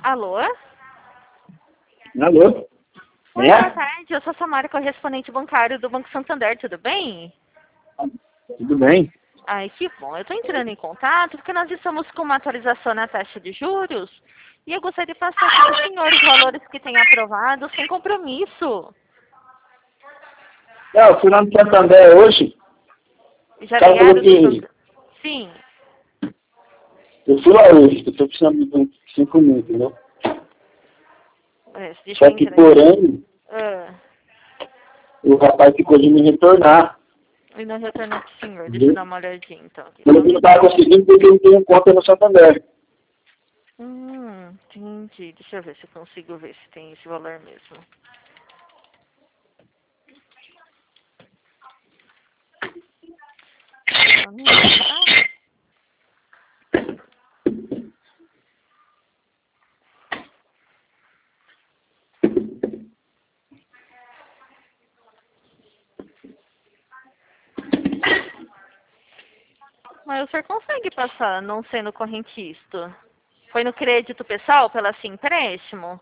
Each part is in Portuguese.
Alô? Alô? Oi, boa tarde. Eu sou a Samara, correspondente bancário do Banco Santander. Tudo bem? Tudo bem? Ai, que bom. Eu estou entrando em contato porque nós estamos com uma atualização na taxa de juros e eu gostaria de passar para o senhor os valores que tem aprovado sem compromisso. Eu fui lá no Santander hoje. Já Cara, ligaram falou do que Santander? Sim. eu fui lá hoje, eu estou precisando de uns 5 mil, entendeu? Deixa Só eu que entrar por aqui. ano, Ah, o rapaz ficou de me retornar. e não retornou para o senhor. Deixa eu Entendeu? dar uma olhadinha então. Aqui. Mas Só eu um não estava minutinho. conseguindo porque eu não tenho conta no Santander. Entendi. Deixa eu ver se eu consigo ver se tem esse valor mesmo. Só um minuto, tá? Mas o senhor consegue passar não sendo correntista? Foi no crédito pessoal, pela Sim Empréstimo?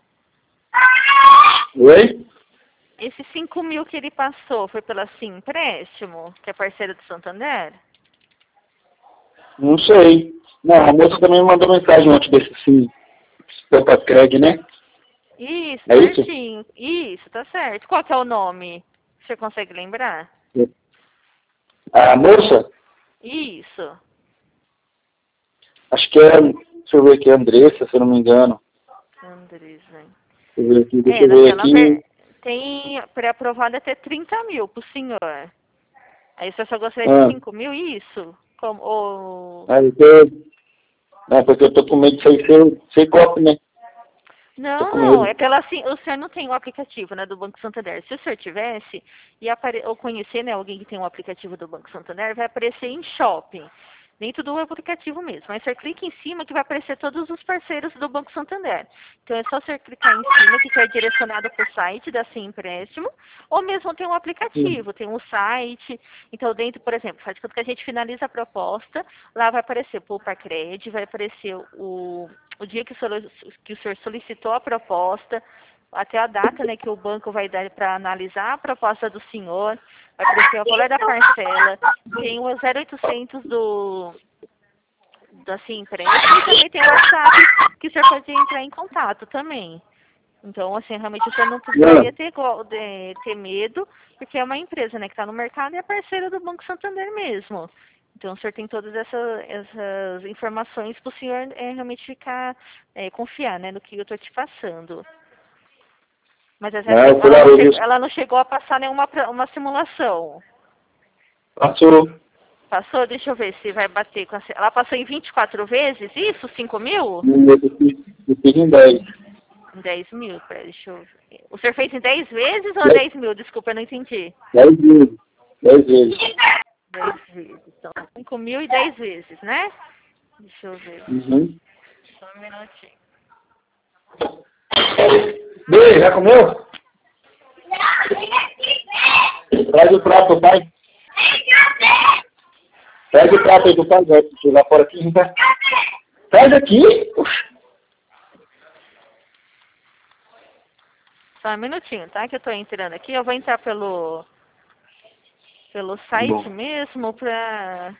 Oi? Esses 5 mil que ele passou foi pela Sim Empréstimo, que é parceira do Santander? Não sei. Não, a moça também me mandou mensagem ontem desse sim. Opa, Craig, né? Isso, É isso? certinho. Isso, tá certo. Qual que é o nome? O senhor consegue lembrar? A moça, Isso. acho que é, deixa eu ver aqui, Andressa, se eu não me engano. Andresa. Deixa eu ver aqui. Tem pré-aprovado até 30 mil pro senhor. Aí o senhor só gostaria de Ah, 5 mil? Isso. Como, ou... aí porque eu tô com medo de sair sem copo, né? Tô Não, com não. É medo. pela assim, o senhor não tem o aplicativo, né, do Banco Santander. Se o senhor tivesse e ou conhecer, né, alguém que tem um aplicativo do Banco Santander, vai aparecer em shopping, dentro do aplicativo mesmo. Aí o senhor clica em cima que vai aparecer todos os parceiros do Banco Santander. Então é só o senhor clicar em cima que é direcionado para o site da Sim Empréstimo, ou mesmo tem um aplicativo, tem um site. Então dentro, por exemplo, faz quando que a gente finaliza a proposta, lá vai aparecer Poupa Cred, vai aparecer o dia que o senhor solicitou a proposta, até a data, né, que o banco vai dar para analisar a proposta do senhor, vai aparecer o valor da parcela, tem o 0800 da Sim Empréstimo e também tem o WhatsApp que o senhor pode entrar em contato também. Então, assim, realmente o senhor não precisaria ter medo, porque é uma empresa, né, que está no mercado e é parceira do Banco Santander mesmo. Então, o senhor tem todas essas informações para o senhor realmente confiar, né, no que eu estou te passando. Mas Eu fui lá hoje. ela não chegou a passar nenhuma uma simulação. Passou. Passou? Deixa eu ver se vai bater com ela passou em 24 vezes, isso? 5 mil? Eu fiz em 10. 10 mil, peraí, deixa eu ver. O senhor fez em 10 vezes ou 10 mil? Desculpa, eu não entendi. 10 vezes. 10 vezes. 10 vezes. Então, 5 mil e 10 vezes, né? Deixa eu ver. Uhum. Só um minutinho. Bem, já comeu? Traz o prato, pai. Traz o prato aí do pai, vai jogar fora aqui, tá? Traz aqui. Só um minutinho, tá? Que eu tô entrando aqui. Eu vou entrar pelo site Bom. mesmo pra...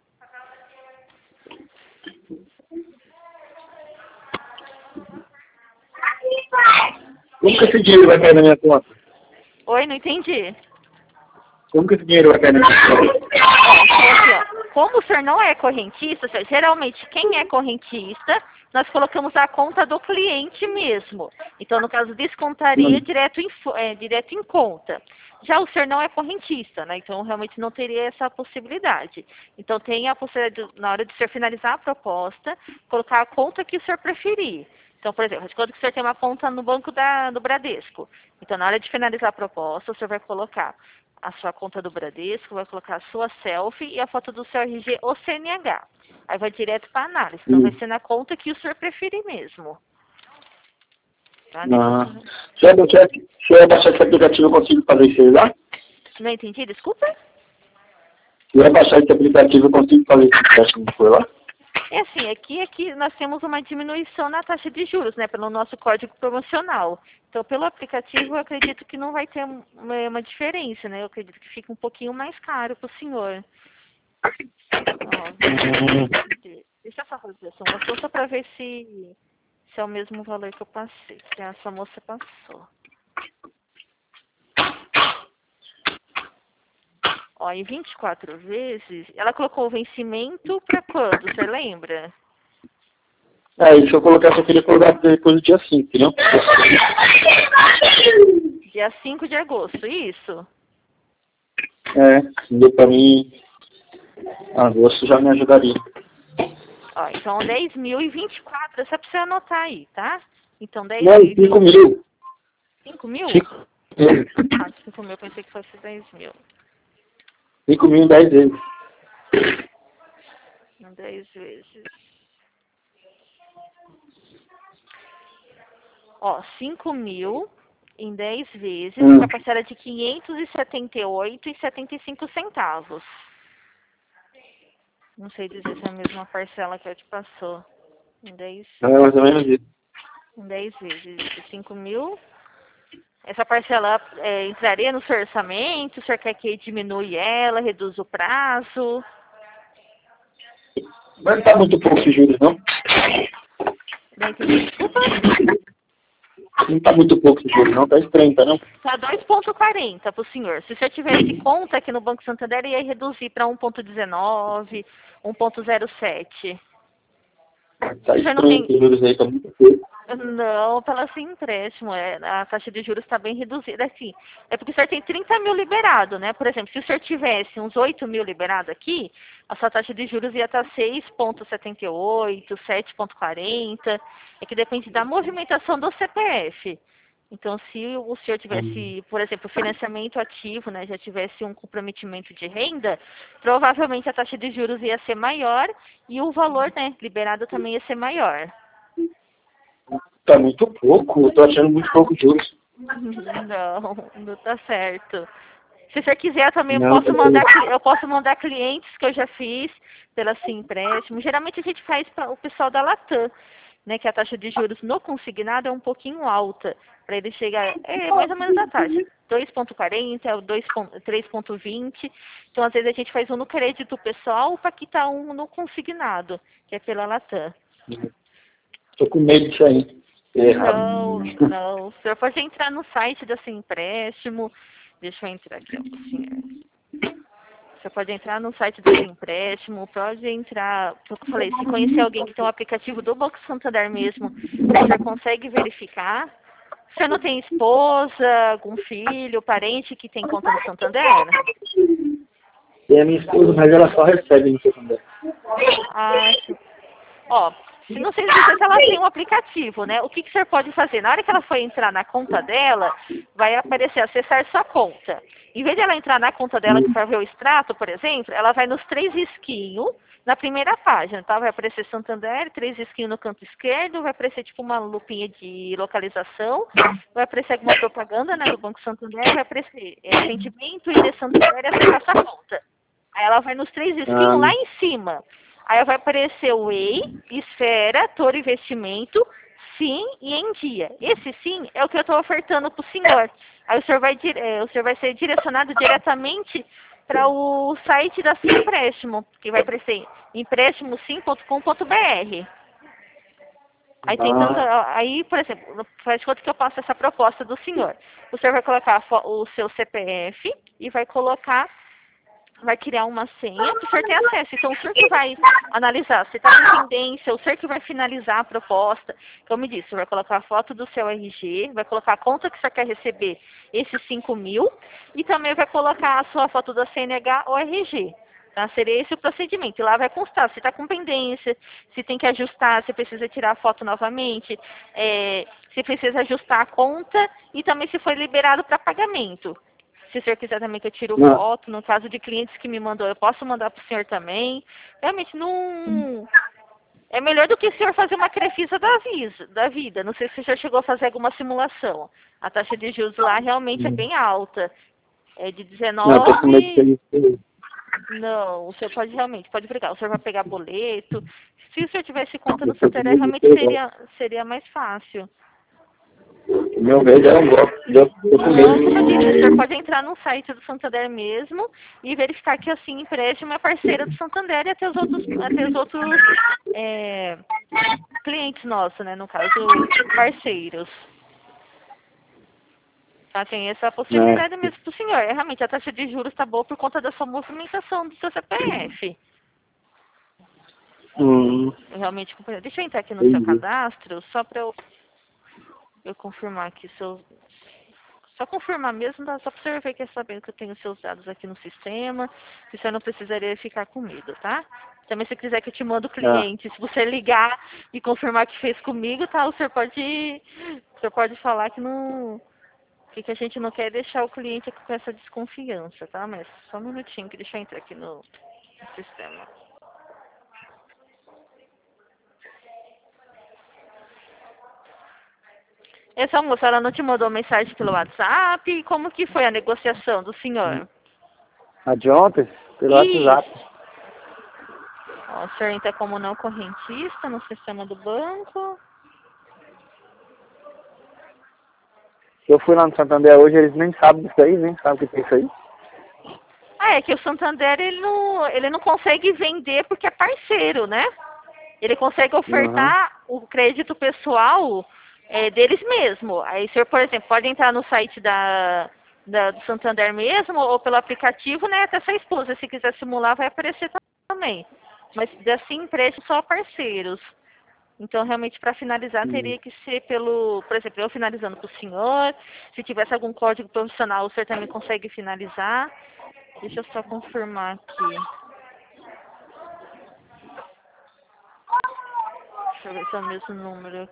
Como que esse dinheiro vai cair na minha conta? Oi, não entendi. Como que esse dinheiro vai cair na minha conta? Então, assim, ó, como o senhor não é correntista, senhor, geralmente quem é correntista, nós colocamos a conta do cliente mesmo. Então, no caso, descontaria direto em conta. Já o senhor não é correntista, né? Então, realmente não teria essa possibilidade. Então, tem a possibilidade, na hora de o senhor finalizar a proposta, colocar a conta que o senhor preferir. Então, por exemplo, quando o senhor tem uma conta no banco do Bradesco. Então, na hora de finalizar a proposta, o senhor vai colocar a sua conta do Bradesco, vai colocar a sua selfie e a foto do seu RG ou CNH. Aí vai direto para análise. Então, vai ser na conta que o senhor preferir mesmo. Tá? Se eu baixar esse aplicativo, eu consigo fazer isso aí lá? Não entendi, desculpa? Se eu baixar esse aplicativo, eu consigo fazer esse teste por lá? É assim, aqui nós temos uma diminuição na taxa de juros, né, pelo nosso código promocional. Então, pelo aplicativo, eu acredito que não vai ter uma diferença, né? Eu acredito que fica um pouquinho mais caro para o senhor. Ó, deixa eu só fazer essa moça só para ver se é o mesmo valor que eu passei, que essa moça passou. Ó, em 24 vezes, ela colocou o vencimento para quando, você lembra? Aí, se eu colocar, só queria colocar depois do dia 5, entendeu? Dia 5 de agosto, isso? Se deu pra mim, agosto já me ajudaria. Ó, então 10.024, é só pra você anotar aí, tá? Então 10 Não, mil. 5 mil. 5 mil? 5 mil. Ah, 5 mil, pensei que fosse 10 mil. 5 mil em 10 vezes. 10 vezes. Ó, 5 mil em 10 vezes, com a parcela de 578,75 centavos. Não sei dizer se é a mesma parcela que eu te passou. Em 10, Mais ou menos isso. em 10 vezes. 5 mil. Essa parcela entraria no seu orçamento? O senhor quer que diminui ela, reduz o prazo? Mas não tá muito pouco de juros, não? Não entendi, desculpa. Não tá muito pouco de juros, não? Tá estranho, tá não? Tá 2,40 para o senhor. Se o senhor tivesse conta aqui no Banco Santander, ia reduzir para 1,19, 1,07. Tá O senhor não estranho tem... que os juros aí tá muito pouco. Não, pela sem empréstimo, a taxa de juros está bem reduzida. Assim, é porque o senhor tem 30 mil liberado, né? Por exemplo, se o senhor tivesse uns 8 mil liberado aqui, a sua taxa de juros ia estar 6,78, 7,40. É que depende da movimentação do CPF. Então, se o senhor tivesse, por exemplo, financiamento ativo, né, já tivesse um comprometimento de renda, provavelmente a taxa de juros ia ser maior e o valor, né, liberado também ia ser maior. Tá muito pouco, eu tô achando muito pouco de juros. Não tá certo. Se você quiser também Não, eu posso mandar clientes que eu já fiz pela Sim Empréstimo. Geralmente a gente faz para o pessoal da Latam, né, que a taxa de juros no consignado é um pouquinho alta, para ele chegar, mais ou menos a taxa, 2,40, 3,20. Então às vezes a gente faz um no crédito pessoal para quitar um no consignado, que é pela Latam. Tô com medo disso aí. Não. O senhor pode entrar no site da Sim Empréstimo. Deixa eu entrar aqui, ó, pro senhor. Você pode entrar no site do Sim Empréstimo, pode entrar, como eu falei, se conhecer alguém que tem um aplicativo do Banco Santander mesmo, você consegue verificar. Você não tem esposa, algum filho, parente que tem conta no Santander? É a minha esposa, mas ela só recebe no Santander. Ó, não sei dizer se ela tem um aplicativo, né? O que o senhor pode fazer? Na hora que ela for entrar na conta dela, vai aparecer acessar sua conta. Em vez de ela entrar na conta dela para ver o extrato, por exemplo, ela vai nos 3 risquinhos na primeira página, tá? Vai aparecer Santander, 3 risquinhos no canto esquerdo, vai aparecer tipo uma lupinha de localização, vai aparecer alguma propaganda, né, do Banco Santander, vai aparecer atendimento e de Santander e acessar sua conta. Aí ela vai nos 3 risquinhos lá em cima. Aí vai aparecer o EI, Esfera, Toro Investimento, Sim e Em Dia. Esse Sim é o que eu estou ofertando para o senhor. Aí o senhor vai ser direcionado diretamente para o site da Sim Empréstimo, que vai aparecer emprestimosim.com.br. Aí por exemplo, faz de conta que eu passo essa proposta do senhor. O senhor vai colocar o seu CPF e vai criar uma senha para o senhor ter acesso. Então, o senhor que vai analisar se está com pendência, o senhor que vai finalizar a proposta. Como eu disse, o senhor vai colocar a foto do seu RG, vai colocar a conta que o senhor quer receber esses 5 mil e também vai colocar a sua foto da CNH ou RG. Tá? Seria esse o procedimento. E lá vai constar se está com pendência, se tem que ajustar, se precisa tirar a foto novamente, se precisa ajustar a conta e também se foi liberado para pagamento. Se o senhor quiser também que eu tire foto, no caso de clientes que me mandou, eu posso mandar para o senhor também. Realmente não... É melhor do que o senhor fazer uma Crefisa da vida. Não sei se o senhor chegou a fazer alguma simulação. A taxa de juros lá realmente é bem alta. É de 19... Não, o senhor pode realmente, pode brigar. O senhor vai pegar boleto. Se o senhor tivesse conta no Santander, realmente seria mais fácil. Meu medo é um golpe. Eu tô com Não, como eu disse, o medo. senhor pode entrar no site do Santander mesmo e verificar que assim, empréstimo é parceira do Santander e até os outros clientes nossos, né? No caso, parceiros. Tá, tem essa possibilidade mesmo pro senhor. Realmente, a taxa de juros está boa por conta da sua movimentação do seu CPF. Eu realmente, deixa eu entrar aqui no seu cadastro, só para eu confirmar aqui seus... Só confirmar mesmo, só para o senhor ver que é sabendo que eu tenho seus dados aqui no sistema, que o senhor não precisaria ficar com medo, tá? Também se quiser que eu te mando o cliente, se você ligar e confirmar que fez comigo, tá? O senhor pode falar que não... Que a gente não quer deixar o cliente com essa desconfiança, tá? Mas só um minutinho, que deixa eu entrar aqui no sistema. Essa moça, ela não te mandou mensagem pelo WhatsApp? Como que foi a negociação do senhor? A de ontem? Pelo WhatsApp. Ó, o senhor entra como não correntista no sistema do banco. Eu fui lá no Santander hoje, eles nem sabem disso aí, nem sabem o que é isso aí. É que o Santander, ele não consegue vender porque é parceiro, né? Ele consegue ofertar o crédito pessoal deles mesmo. Aí o senhor, por exemplo, pode entrar no site do Santander mesmo ou pelo aplicativo, né? Até sua esposa, se quiser simular, vai aparecer também. Mas assim, empréstimo só parceiros. Então, realmente, para finalizar, teria que ser por exemplo, eu finalizando para o senhor. Se tivesse algum código profissional, o senhor também consegue finalizar. Deixa eu só confirmar aqui. Deixa eu ver se é o mesmo número.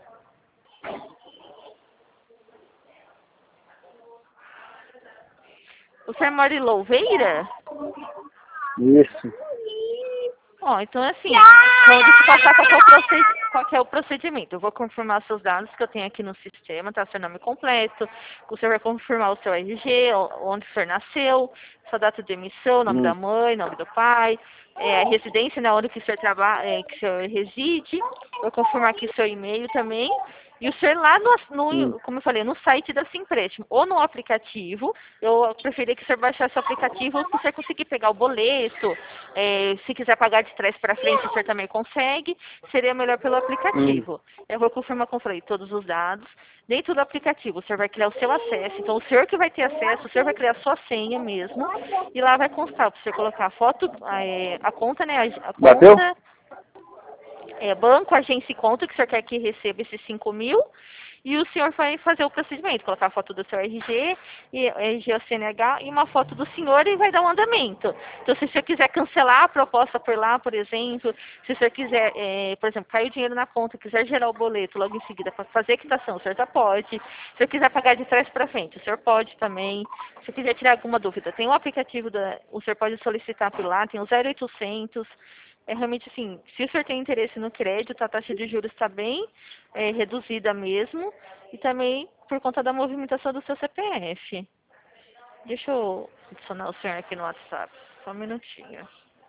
O senhor mora em Louveira? Isso. Ó, então assim, deixa eu passar qual que é o procedimento. Eu vou confirmar seus dados que eu tenho aqui no sistema, tá? Seu nome completo, o senhor vai confirmar o seu RG, onde o senhor nasceu, sua data de emissão, nome da mãe, nome do pai, a residência, né, onde que o senhor trabalha, que o senhor reside. Vou confirmar aqui seu e-mail também. E o senhor lá como eu falei, no site da Simpréstimo ou no aplicativo, eu preferia que o senhor baixasse o aplicativo para o senhor conseguir pegar o boleto. Se quiser pagar de trás para frente, o senhor também consegue. Seria melhor pelo aplicativo. Eu vou confirmar, como eu falei, todos os dados. Dentro do aplicativo, o senhor vai criar o seu acesso. Então, o senhor que vai ter acesso, o senhor vai criar a sua senha mesmo. E lá vai constar para o senhor colocar a foto, a conta, né? A conta... banco, agência e conta, que o senhor quer que receba esses 5.000, e o senhor vai fazer o procedimento, colocar a foto do seu RG, RG ou CNH, e uma foto do senhor e vai dar um andamento. Então, se o senhor quiser cancelar a proposta por lá, por exemplo, se o senhor quiser, por exemplo, cair o dinheiro na conta, quiser gerar o boleto logo em seguida para fazer a quitação, o senhor já pode. Se o senhor quiser pagar de trás para frente, o senhor pode também. Se o senhor quiser tirar alguma dúvida, tem um aplicativo, o senhor pode solicitar por lá, tem o 0800. Realmente assim, se o senhor tem interesse no crédito, a taxa de juros está bem reduzida mesmo, e também por conta da movimentação do seu CPF. Deixa eu adicionar o senhor aqui no WhatsApp, só um minutinho.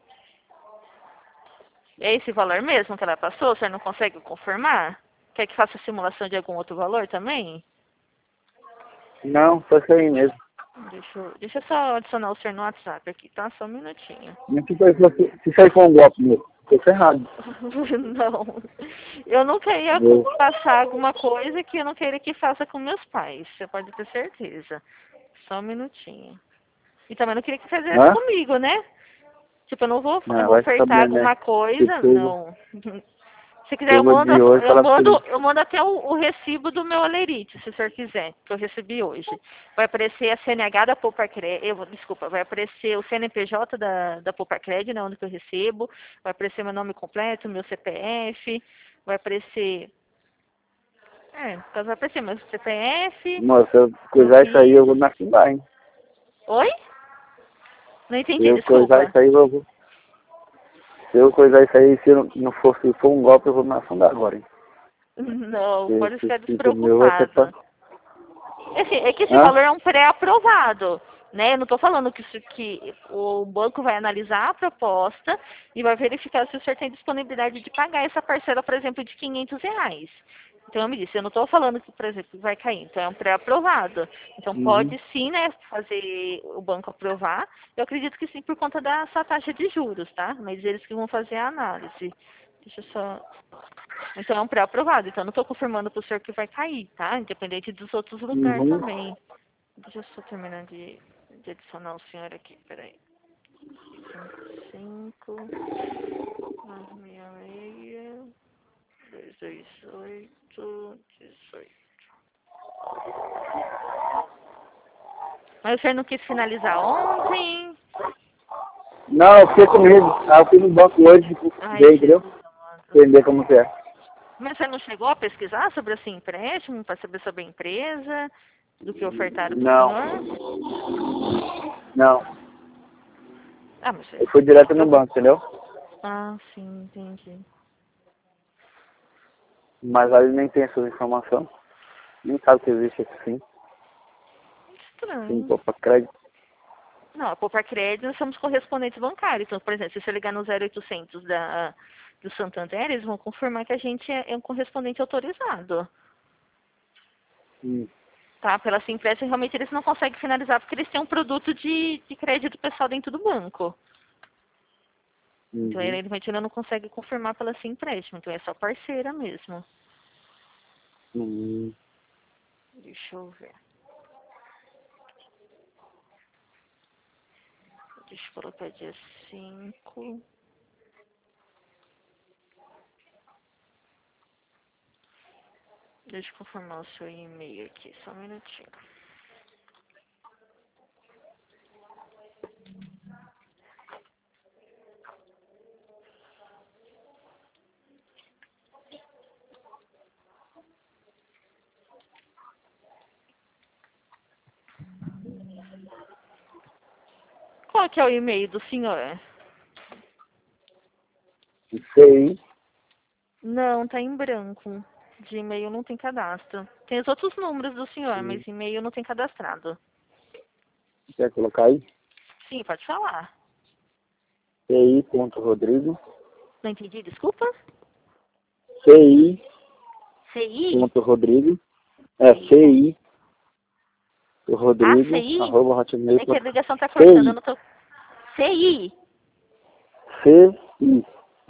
É esse valor mesmo que ela passou? O senhor não consegue confirmar? Quer que faça simulação de algum outro valor também? Não, foi isso aí mesmo. Deixa eu só adicionar o senhor no WhatsApp aqui, tá? Só um minutinho. Se isso aí for um golpe meu, tô ferrado. Não. Eu não queria passar alguma coisa que eu não queria que faça com meus pais. Você pode ter certeza. Só um minutinho. E também não queria que fizesse comigo, né? Tipo, eu não vou ofertar alguma coisa, não. Se quiser, eu mando até o recibo do meu Olerite, se o senhor quiser, que eu recebi hoje. Vai aparecer a CNH da Pouparcred, vai aparecer o CNPJ da Pouparcred, né, onde que eu recebo, vai aparecer meu nome completo, meu CPF, vai aparecer... vai aparecer meu CPF... Nossa, se eu coisar isso aí, eu vou na Fundar, hein? Oi? Não entendi, desculpa. Coisar isso aí, se eu coisar isso aí, se for um golpe, eu vou me afundar agora, hein? Não, pode ficar despreocupado. É que esse valor é um pré-aprovado. né? Eu não estou falando que o banco vai analisar a proposta e vai verificar se o senhor tem disponibilidade de pagar essa parcela, por exemplo, de R$ 500. Então, eu me disse, eu não estou falando que, por exemplo, vai cair. Então, é um pré-aprovado. Então, pode sim, né, fazer o banco aprovar. Eu acredito que sim, por conta dessa taxa de juros, tá? Mas eles que vão fazer a análise. Deixa eu só... Então, é um pré-aprovado. Então, eu não estou confirmando para o senhor que vai cair, tá? Independente dos outros lugares também. Deixa eu só terminar de adicionar o senhor aqui, peraí. 5, 966, 228, 18. Mas o senhor não quis finalizar ontem? Não, eu fiquei com medo. Eu fui no banco hoje e estudei, entendeu? Entender como que é. Mas você não chegou a pesquisar sobre esse empréstimo, para saber sobre a empresa, do que ofertaram para o senhor? Não. Ah, mas Eu fui direto no banco, entendeu? Ah, sim, entendi. Mas ali nem tem essa informação. Nem sabe que existe assim. Estranho. Sim, pô, pra crédito. Não, a Poupar Crédito nós somos correspondentes bancários. Então, por exemplo, se você ligar no 0800 do Santander, eles vão confirmar que a gente é um correspondente autorizado. Tá? Pela Simpressa, realmente eles não conseguem finalizar porque eles têm um produto de crédito pessoal dentro do banco. Então, realmente ainda não consegue confirmar pela Simpréstimo. Então, é só parceira mesmo. Deixa eu ver. Deixa eu colocar dia 5. Deixa eu confirmar o seu e-mail aqui, só um minutinho. Qual que é o e-mail do senhor? CI. Não, tá em branco. De e-mail não tem cadastro. Tem os outros números do senhor, mas e-mail não tem cadastrado. Quer colocar aí? Sim, pode falar. CI.Rodrigo. Não entendi, desculpa? CI. CI? Rodrigo. É, CI. Rodrigo. CI? Arroba hotmail. É que a ligação tá cortando, eu não tô... CI? CI.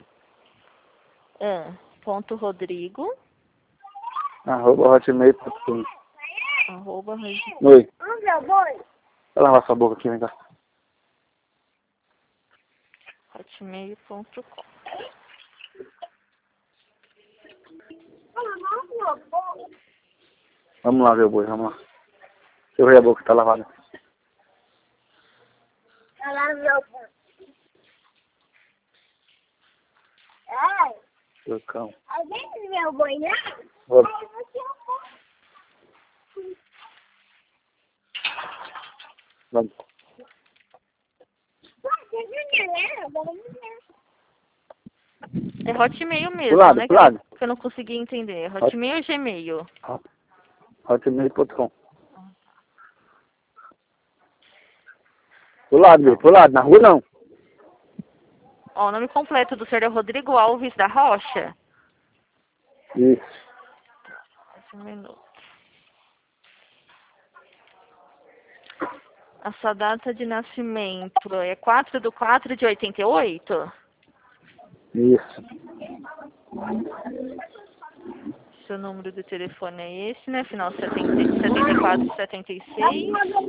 Ponto Rodrigo. Arroba hotmail.com. Arroba... Oi. Vai lavar sua boca aqui, vem cá. hotmail.com. Vamos lá ver o boi, vamos lá. Deixa eu ver a boca, tá lavada. Seu cão. Alguém meu boi, né? Vamos. Vamos. É Hotmail mesmo, Pro lado, né? pro lado. Que eu não consegui entender. Hotmail ou Gmail? Hotmail.com. Pro lado, na rua não. Ó, o nome completo do senhor é Rodrigo Alves da Rocha? Isso. Um minuto. A sua data de nascimento é 4/4/88? Isso. Seu número de telefone é esse, né? Final 74 76.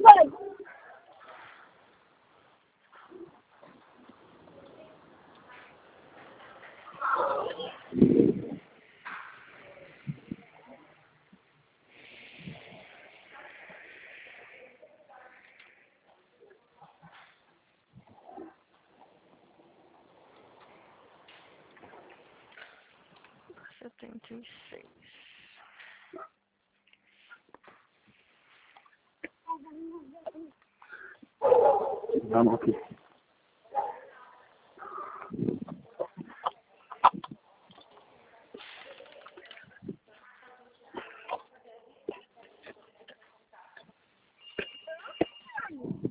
Vamos aqui.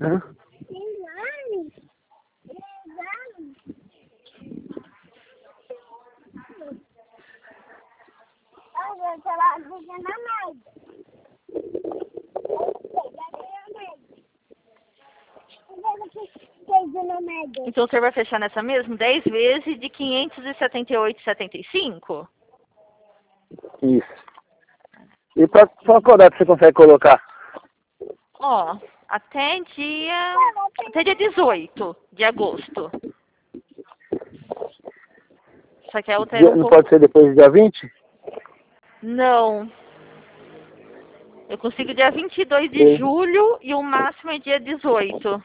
Hã? 6 anos. 3 anos. Olha, sei lá, fica na média. Então o senhor vai fechar nessa mesmo 10 vezes de 578,75? Isso. E pra qual data você consegue colocar? Ó, até dia 18 de agosto. Só que altera um Não pouco. pode ser depois do dia 20? Não. Eu consigo dia 22 de julho e o máximo é dia 18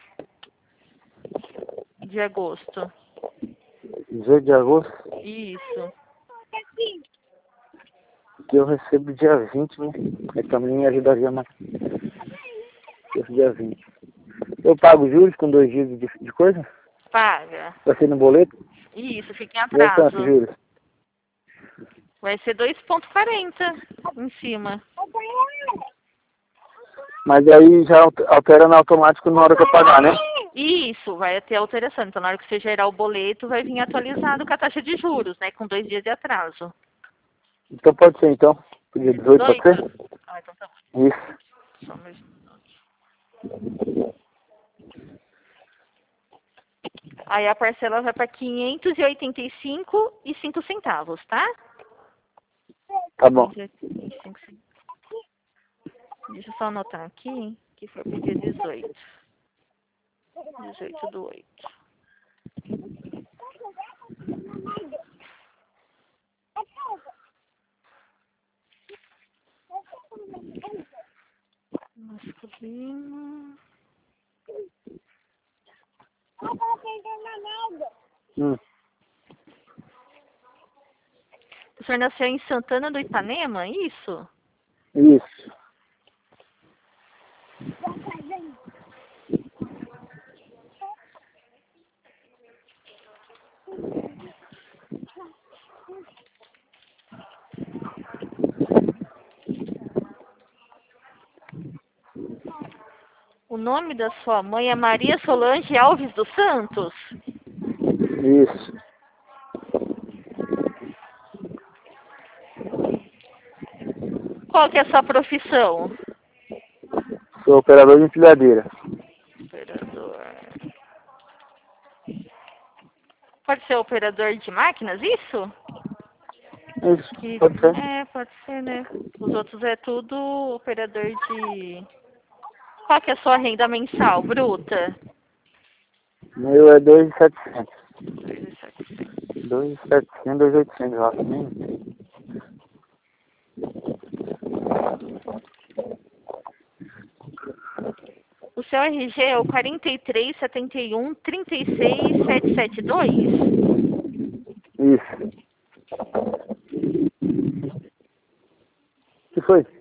de agosto. 18 de agosto? Isso. Que eu recebo dia 20, né? Aí também me ajudaria mais. Esse dia 20. Eu pago juros com 2 dias de coisa? Paga. Vai ser no boleto? Isso, fica em E é quanto atraso. juros? Vai ser 2,40 em cima. Mas aí já altera no automático na hora que eu pagar, né? Isso, vai ter alteração. Então, na hora que você gerar o boleto, vai vir atualizado com a taxa de juros, né? Com 2 dias de atraso. Então pode ser, então. Dia 18 pode ser? Ah, então tá bom. Isso. Só mais um minuto. Aí a parcela vai para 585,05 centavos, tá? Tá bom. 585 centavos. Deixa eu só anotar aqui, que foi pro dia 18. 18/8. Masculino. O senhor nasceu em Santana do Ipanema, isso? Isso. O nome da sua mãe é Maria Solange Alves dos Santos? Isso. Qual que é a sua profissão? Sou operador de empilhadeira. Operador. Pode ser operador de máquinas, isso? Isso, pode ser. É, pode ser, né? Os outros é tudo operador de... Qual que é a sua renda mensal, bruta? Meu é 2.700. 2.700. 2.700, 2.800, eu acho. Nem sei. O seu RG é o 4371367772? Isso. O que foi?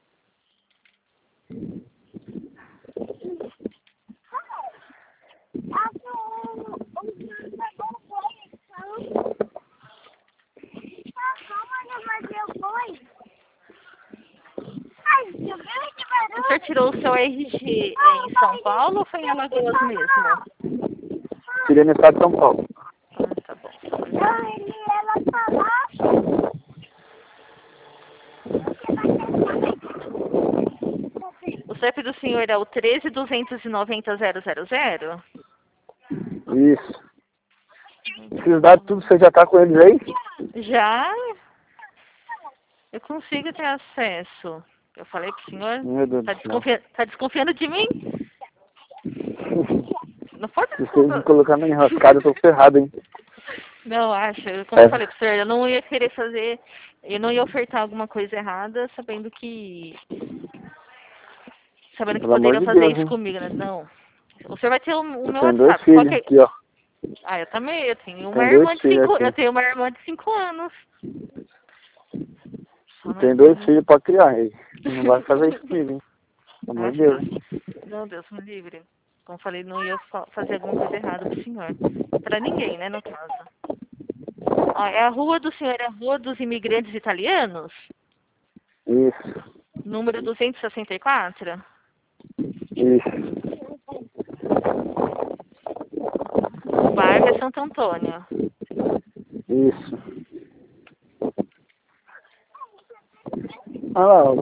O senhor tirou o seu RG em São Paulo ou foi em Alagoas mesmo? Tirei no estado de São Paulo. Ah, tá bom. O CEP do senhor é o 13.290.000? Isso. Esses dados tudo você já tá com eles aí? Já? Eu consigo ter acesso. Eu falei pro senhor? Meu Deus do céu. Tá desconfiando de mim? Não pode Se você me desconfiar. colocar na enrascada, eu tô ferrado, hein? Não, acho. Como eu falei pro senhor, eu não ia querer fazer... Eu não ia ofertar alguma coisa errada, sabendo que Pelo amor poderiam de fazer Deus, isso hein? comigo, né? Não. O senhor vai ter o meu Eu tenho 2 WhatsApp. filhos aqui, ó. Ah, eu também. Eu tenho uma Tem irmã 2 de filhos 5 aqui. Eu tenho uma irmã de 5 anos. E tem 2 filhos pra criar aí. Não vai fazer isso comigo, hein? Pelo amor de Acho Deus. que... Não, Deus me livre. Como falei, não ia fazer alguma coisa errada pro senhor. Pra ninguém, né, no caso. Ó, é a rua do senhor, é a Rua dos Imigrantes Italianos? Isso. Número 264? Isso. Parque é Santo Antônio. Isso. Olha lá.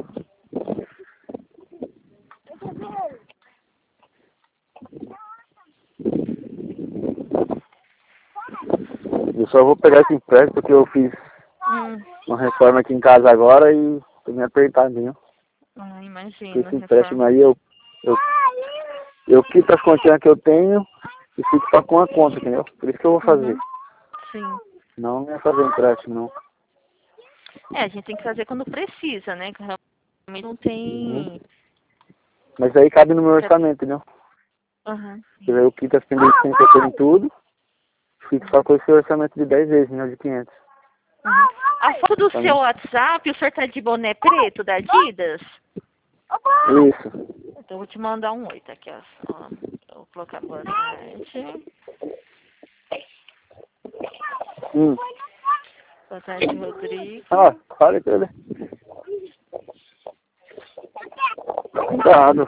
Eu só vou pegar esse empréstimo porque eu fiz uma reforma aqui em casa agora e tô me apertadinho. Imagina. Esse empréstimo aí eu quito as continhas que eu tenho e fico só com a conta, entendeu? Por isso que eu vou fazer. Sim. Não é fazer empréstimo, não. A gente tem que fazer quando precisa, né? Que realmente não tem... Mas aí cabe no meu orçamento, entendeu? Porque aí eu quito as pendências que eu tenho em tudo, fico só com esse orçamento de 10 vezes, não de 500. A foto do seu WhatsApp, o senhor tá de boné preto da Adidas? Isso. Então eu vou te mandar um 8 aqui, ó. Eu vou colocar boa tarde. Boa tarde, Rodrigo. Fala com ele. Cuidado.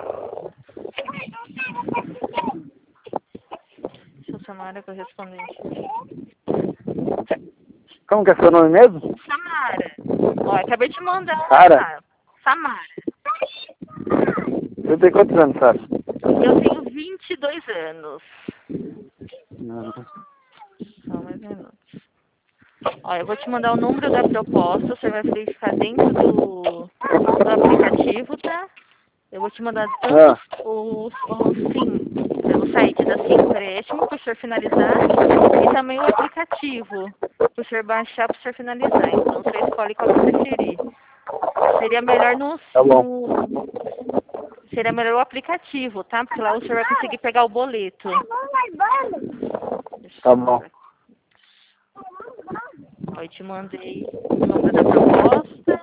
Sou Samara, correspondente. Como que é seu nome mesmo? Samara. Ó, acabei de mandar. Sara? Samara. Você tem quantos anos, Sara? Eu tenho 22 anos. Só mais minutos. Ó, eu vou te mandar o número da proposta, você vai verificar dentro do aplicativo, tá? Eu vou te mandar tanto o site da Sim Empréstimo para o senhor finalizar e também o aplicativo para o senhor baixar para o senhor finalizar. Então você escolhe qual você preferir. Seria melhor seria melhor o aplicativo, tá? Porque lá o senhor vai conseguir pegar o boleto. Tá bom. Eu te mandei o número da proposta,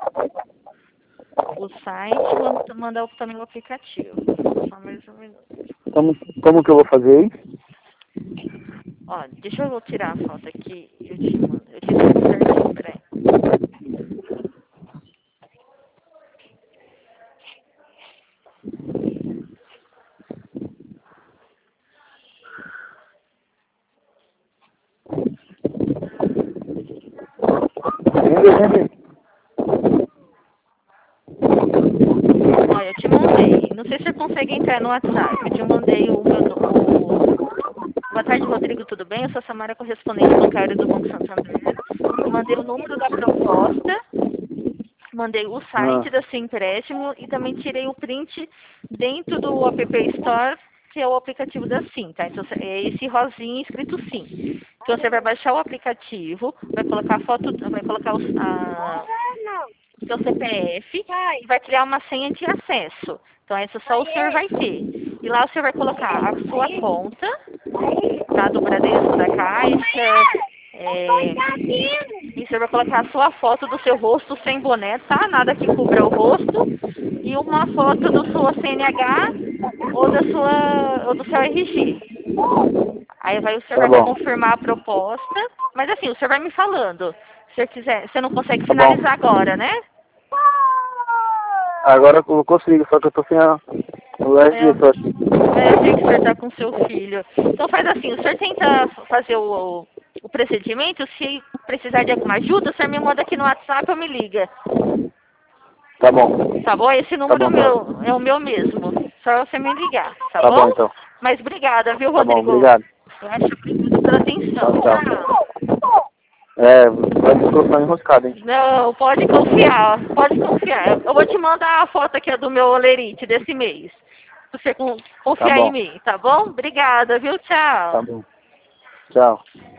o site, vou mandar também o aplicativo. Só mais um minuto. Como que eu vou fazer isso? Ó, deixa eu tirar a foto aqui e eu te mando. Eu te mando certinho, peraí. Ó, eu te mandei. Não sei se você consegue entrar no WhatsApp. Eu te mandei o meu... Boa tarde, Rodrigo, tudo bem? Eu sou a Samara, correspondente bancária do Banco Santander. Eu mandei o número da proposta, mandei o site da Sim Empréstimo e também tirei o print dentro do App Store, que é o aplicativo da Sim, tá? Então é esse rosinho escrito Sim. Então você vai baixar o aplicativo, vai colocar a foto, vai colocar o seu CPF e vai criar uma senha de acesso. Então essa só o senhor vai ter. E lá o senhor vai colocar a sua conta, tá? Do Bradesco, da Caixa. E você vai colocar a sua foto do seu rosto sem boné, tá? Nada que cubra o rosto. E uma foto do seu CNH ou do seu RG. Aí o senhor vai confirmar a proposta. Mas assim, o senhor vai me falando. Se o senhor quiser, você não consegue finalizar agora, né? Agora eu consigo, só que eu tô sem o RG só aqui. Eu tenho que acertar com seu filho. Então faz assim, o senhor tenta fazer o procedimento, se precisar de alguma ajuda, o senhor me manda aqui no WhatsApp ou me liga. Tá bom. Tá bom? Esse número é o meu mesmo. Só você me ligar, tá bom? Tá bom, então. Mas obrigada, viu, Tá Rodrigo? bom, obrigado. Eu acho obrigado pela atenção. Tchau. Vai ter solução enroscada, hein? Não, pode confiar, pode confiar. Eu vou te mandar a foto aqui do meu olerite desse mês. Pra você confiar em mim, tá bom? Obrigada, viu? Tchau. Tá bom. Tchau.